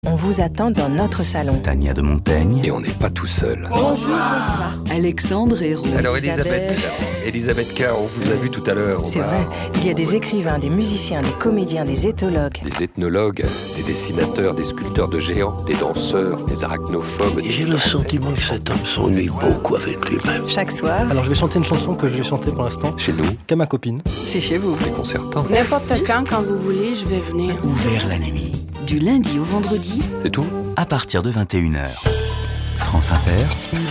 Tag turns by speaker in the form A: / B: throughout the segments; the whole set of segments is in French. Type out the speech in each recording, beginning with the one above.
A: On vous attend dans notre salon.
B: Tania de Montaigne.
C: Et on n'est pas tout seul.
A: Bonjour, bonsoir.
D: Alexandre Hérault.
C: Alors Elisabeth Carr, on vous a vu tout à l'heure.
A: C'est vrai, il y a des écrivains, des musiciens, des comédiens, des éthologues.
C: Des ethnologues, des dessinateurs, des sculpteurs de géants, des danseurs, des arachnophobes.
E: Et j'ai le sentiment que cet homme s'ennuie beaucoup avec lui-même.
A: Chaque soir,
F: Alors je vais chanter une chanson que je vais chanter pour l'instant,
C: Chez nous,
F: qu'à ma copine.
A: c'est chez vous.
C: déconcertant.
G: N'importe quand vous voulez, je vais venir.
B: Ouvert la nuit.
D: Du lundi au vendredi,
C: C'est tout ?
B: À partir de 21h. France Inter.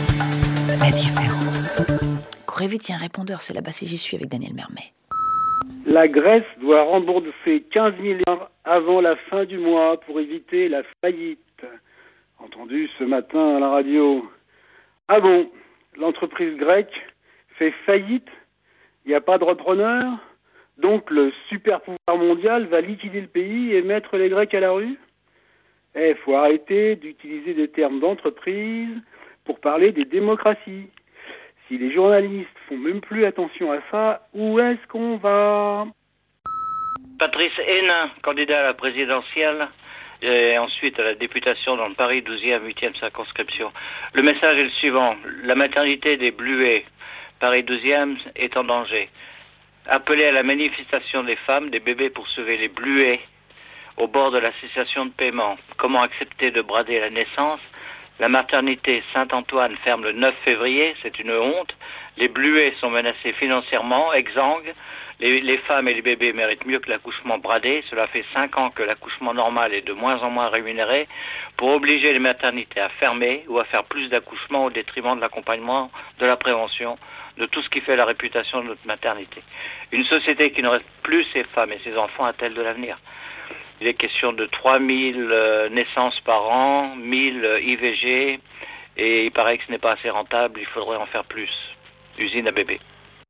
A: La différence.
H: Courez vite, il y a un répondeur, c'est là-bas si j'y suis avec Daniel Mermet.
I: La Grèce doit rembourser 15 milliards avant la fin du mois pour éviter la faillite. Entendu ce matin à la radio. Ah bon, l'entreprise grecque fait faillite, il n'y a pas de repreneur, donc le super pouvoir mondial va liquider le pays et mettre les Grecs à la rue ? Faut arrêter d'utiliser des termes d'entreprise pour parler des démocraties. Si les journalistes font même plus attention à ça, où est-ce qu'on va ?
J: Patrice Hénin, candidat à la présidentielle et ensuite à la députation dans le Paris 12e, 8e circonscription. Le message est le suivant. La maternité des Bluets, Paris 12e, est en danger. Appelez à la manifestation des femmes, des bébés pour sauver les Bluets au bord de la cessation de paiement. Comment accepter de brader la naissance ? La maternité Saint-Antoine ferme le 9 février, c'est une honte. Les Bluets sont menacés financièrement, exsangues. Les femmes et les bébés méritent mieux que l'accouchement bradé. Cela fait 5 ans que l'accouchement normal est de moins en moins rémunéré. Pour obliger les maternités à fermer ou à faire plus d'accouchements au détriment de l'accompagnement, de la prévention, de tout ce qui fait la réputation de notre maternité. Une société qui n'aurait plus ses femmes et ses enfants a-t-elle de l'avenir ? Il est question de 3000 naissances par an, 1000 IVG, et il paraît que ce n'est pas assez rentable, il faudrait en faire plus. Usine à bébés.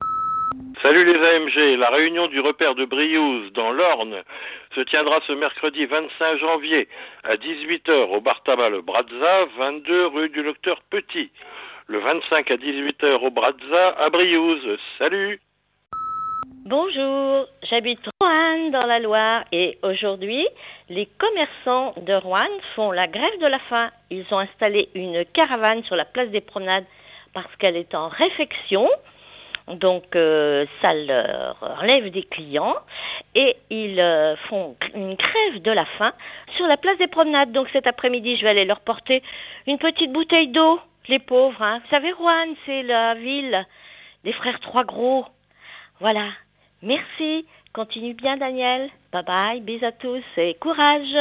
K: Salut les AMG, la réunion du repère de Briouze dans l'Orne se tiendra ce mercredi 25 janvier à 18h au bar tabac le Brazza, 22 rue du Docteur Petit. Le 25 à 18h au Brazza à Briouze. Salut!
L: Bonjour, j'habite Roanne dans la Loire et aujourd'hui, les commerçants de Roanne font la grève de la faim. Ils ont installé une caravane sur la place des Promenades parce qu'elle est en réfection. Donc ça leur enlève des clients et ils font une grève de la faim sur la place des Promenades. Donc cet après-midi, je vais aller leur porter une petite bouteille d'eau, les pauvres. Hein. Vous savez, Roanne, c'est la ville des frères Trois Gros. Voilà. Merci. Continue bien, Daniel. Bye bye. Bisous à tous et courage.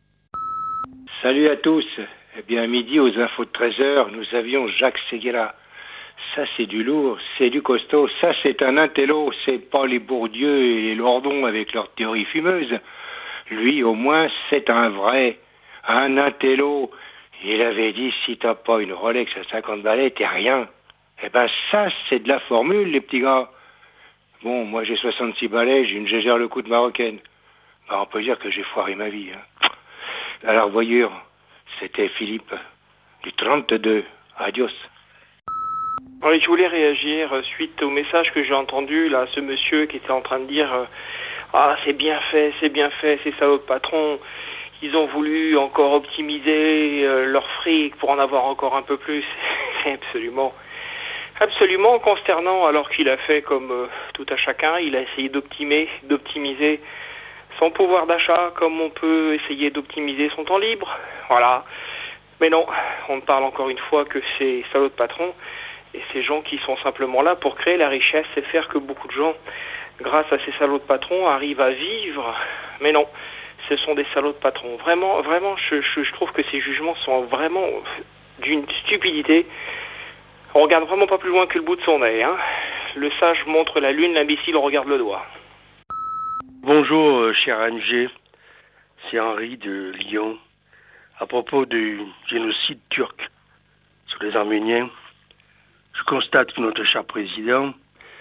M: Salut à tous. Eh bien, à midi, aux infos de 13h, nous avions Jacques Séguéla. Ça, c'est du lourd, c'est du costaud. Ça, c'est un intello. C'est pas les Bourdieu et les Lordons avec leurs théories fumeuses. Lui, au moins, c'est un vrai, un intello. Il avait dit, si t'as pas une Rolex à 50 balais, t'es rien. Eh ben, ça, c'est de la formule, les petits gars. Bon, moi, j'ai 66 balais, j'ai une gégère le coup de marocaine. Ben, on peut dire que j'ai foiré ma vie. Hein. Alors, voyure, c'était Philippe, du 32. Adios.
N: Oui, je voulais réagir suite au message que j'ai entendu, là, ce monsieur qui était en train de dire ah, c'est bien fait, ces salauds de patrons, ils ont voulu encore optimiser leur fric pour en avoir encore un peu plus. C'est absolument consternant, alors qu'il a fait comme tout à chacun, il a essayé d'optimiser son pouvoir d'achat comme on peut essayer d'optimiser son temps libre. Voilà. Mais non, on ne parle encore une fois que ces salauds de patrons et ces gens qui sont simplement là pour créer la richesse et faire que beaucoup de gens, grâce à ces salauds de patrons, arrivent à vivre. Mais non, ce sont des salauds de patrons. Vraiment, je trouve que ces jugements sont vraiment d'une stupidité. On regarde vraiment pas plus loin que le bout de son nez. Hein. Le sage montre la lune, l'imbécile regarde le doigt.
E: Bonjour, cher AMG. C'est Henri de Lyon. À propos du génocide turc sur les Arméniens, je constate que notre cher président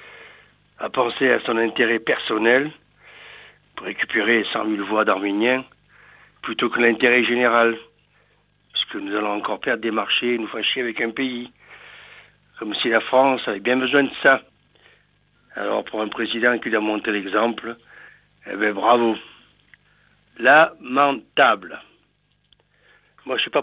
E: a pensé à son intérêt personnel pour récupérer 100 000 voix d'Arméniens plutôt que l'intérêt général, puisque nous allons encore perdre des marchés et nous fâcher avec un pays. Comme si la France avait bien besoin de ça. Alors pour un président qui doit montrer l'exemple, eh bien bravo. Lamentable. Moi, je suis pas